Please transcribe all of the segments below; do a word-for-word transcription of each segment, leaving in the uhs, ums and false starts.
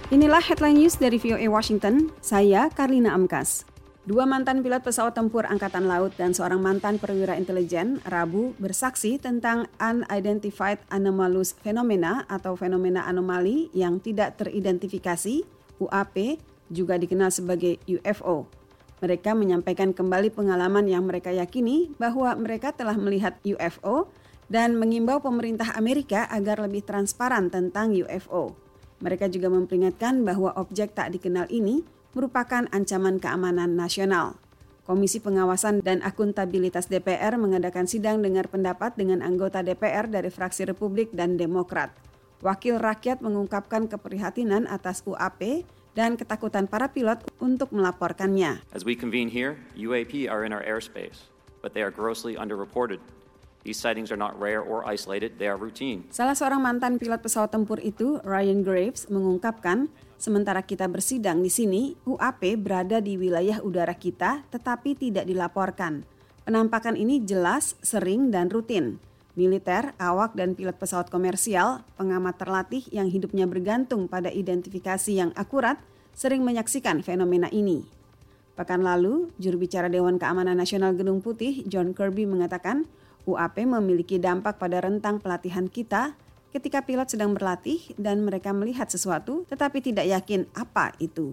Inilah headline news dari V O A Washington, saya Karlina Amkas. Dua mantan pilot pesawat tempur Angkatan Laut dan seorang mantan perwira intelijen Rabu bersaksi tentang Unidentified Anomalous Phenomena atau fenomena anomali yang tidak teridentifikasi, U A P, juga dikenal sebagai U F O. Mereka menyampaikan kembali pengalaman yang mereka yakini bahwa mereka telah melihat U F O dan mengimbau pemerintah Amerika agar lebih transparan tentang U F O. Mereka juga memperingatkan bahwa objek tak dikenal ini merupakan ancaman keamanan nasional. Komisi Pengawasan dan Akuntabilitas D P R mengadakan sidang dengar pendapat dengan anggota D P R dari fraksi Republik dan Demokrat. Wakil rakyat mengungkapkan keprihatinan atas U A P dan ketakutan para pilot untuk melaporkannya. As we convene here, U A P are in our airspace, but they are grossly underreported. These sightings are not rare or isolated, they are routine. Salah seorang mantan pilot pesawat tempur itu, Ryan Graves, mengungkapkan, sementara kita bersidang di sini, U A P berada di wilayah udara kita tetapi tidak dilaporkan. Penampakan ini jelas, sering, dan rutin. Militer, awak, dan pilot pesawat komersial, pengamat terlatih yang hidupnya bergantung pada identifikasi yang akurat, sering menyaksikan fenomena ini. Pekan lalu, juru bicara Dewan Keamanan Nasional Gedung Putih, John Kirby, mengatakan, U A P memiliki dampak pada rentang pelatihan kita ketika pilot sedang berlatih dan mereka melihat sesuatu tetapi tidak yakin apa itu.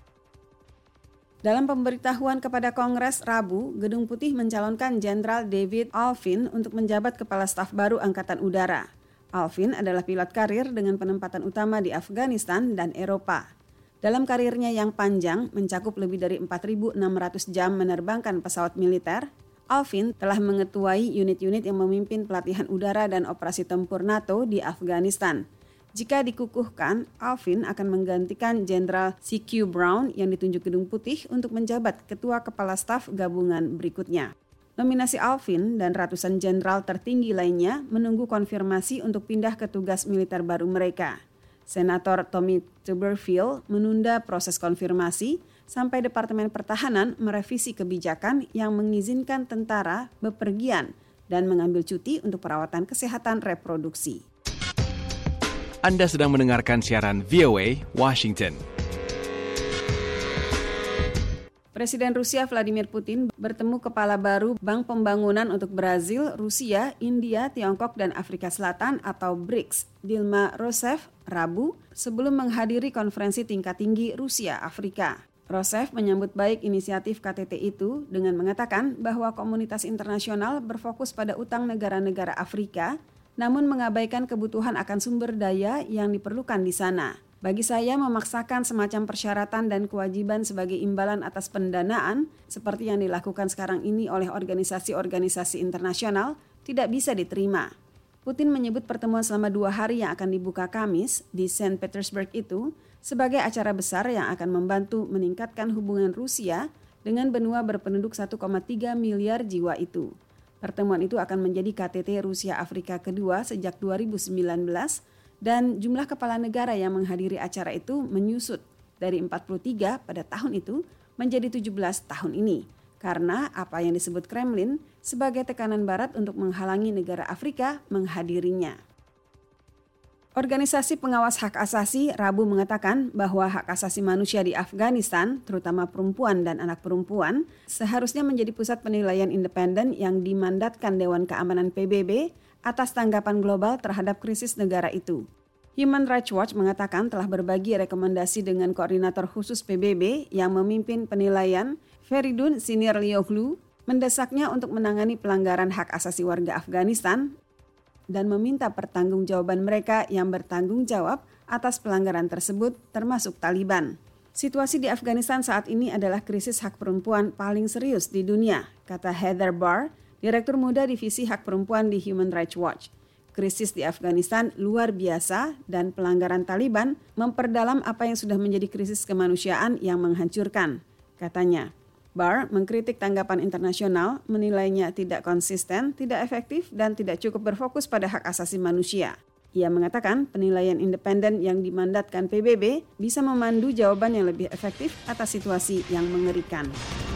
Dalam pemberitahuan kepada Kongres Rabu, Gedung Putih mencalonkan Jenderal David Alvin untuk menjabat Kepala Staf baru Angkatan Udara. Alvin adalah pilot karir dengan penempatan utama di Afghanistan dan Eropa. Dalam karirnya yang panjang, mencakup lebih dari empat ribu enam ratus jam menerbangkan pesawat militer, Alvin telah mengetuai unit-unit yang memimpin pelatihan udara dan operasi tempur NATO di Afghanistan. Jika dikukuhkan, Alvin akan menggantikan Jenderal C Q Brown yang ditunjuk Gedung Putih untuk menjabat Ketua Kepala Staf Gabungan berikutnya. Nominasi Alvin dan ratusan jenderal tertinggi lainnya menunggu konfirmasi untuk pindah ke tugas militer baru mereka. Senator Tommy Tuberville menunda proses konfirmasi sampai Departemen Pertahanan merevisi kebijakan yang mengizinkan tentara bepergian dan mengambil cuti untuk perawatan kesehatan reproduksi. Anda sedang mendengarkan siaran V O A Washington. Presiden Rusia Vladimir Putin bertemu kepala baru Bank Pembangunan untuk Brazil, Rusia, India, Tiongkok, dan Afrika Selatan atau B R I C S, Dilma Rousseff, Rabu, sebelum menghadiri konferensi tingkat tinggi Rusia-Afrika. Rousseff menyambut baik inisiatif K T T itu dengan mengatakan bahwa komunitas internasional berfokus pada utang negara-negara Afrika, namun mengabaikan kebutuhan akan sumber daya yang diperlukan di sana. Bagi saya, memaksakan semacam persyaratan dan kewajiban sebagai imbalan atas pendanaan, seperti yang dilakukan sekarang ini oleh organisasi-organisasi internasional, tidak bisa diterima. Putin menyebut pertemuan selama dua hari yang akan dibuka Kamis di Saint Petersburg itu sebagai acara besar yang akan membantu meningkatkan hubungan Rusia dengan benua berpenduduk satu koma tiga miliar jiwa itu. Pertemuan itu akan menjadi K T T Rusia-Afrika kedua sejak dua ribu sembilan belas dan jumlah kepala negara yang menghadiri acara itu menyusut dari empat puluh tiga pada tahun itu menjadi tujuh belas tahun ini. Karena apa yang disebut Kremlin sebagai tekanan Barat untuk menghalangi negara Afrika menghadirinya. Organisasi pengawas hak asasi Rabu mengatakan bahwa hak asasi manusia di Afghanistan, terutama perempuan dan anak perempuan, seharusnya menjadi pusat penilaian independen yang dimandatkan Dewan Keamanan P B B atas tanggapan global terhadap krisis negara itu. Human Rights Watch mengatakan telah berbagi rekomendasi dengan Koordinator Khusus P B B yang memimpin penilaian, Feridun Sinirlioglu, mendesaknya untuk menangani pelanggaran hak asasi warga Afghanistan dan meminta pertanggungjawaban mereka yang bertanggung jawab atas pelanggaran tersebut, termasuk Taliban. Situasi di Afghanistan saat ini adalah krisis hak perempuan paling serius di dunia, kata Heather Barr, Direktur Muda Divisi Hak Perempuan di Human Rights Watch. Krisis di Afghanistan luar biasa dan pelanggaran Taliban memperdalam apa yang sudah menjadi krisis kemanusiaan yang menghancurkan, katanya. Barr mengkritik tanggapan internasional, menilainya tidak konsisten, tidak efektif, dan tidak cukup berfokus pada hak asasi manusia. Ia mengatakan penilaian independen yang dimandatkan P B B bisa memandu jawaban yang lebih efektif atas situasi yang mengerikan.